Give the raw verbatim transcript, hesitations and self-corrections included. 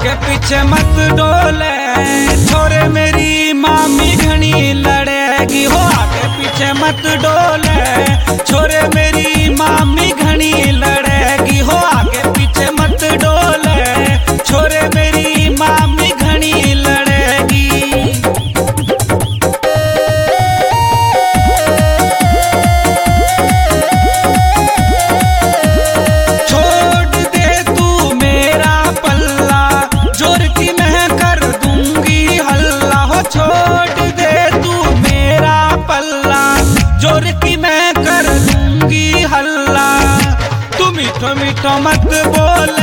आगे पीछे मत डोले, छोरे मेरी मामी घनी लड़ेगी हो। आगे पीछे मत डोले, छोरे मेरी मामी घनी लड़ेगी हो। आगे पीछे मत डोले, छोरे मेरी मामी घनी लड़ेगी। छोड़ दे तू मेरा पल्ला, जोर की मैं कर दूंगी हल्ला हो। छोड़ दे तू मेरा पल्ला, जोर की मैं कर दूंगी हल्ला। तू मीठो मीठो मत बोले,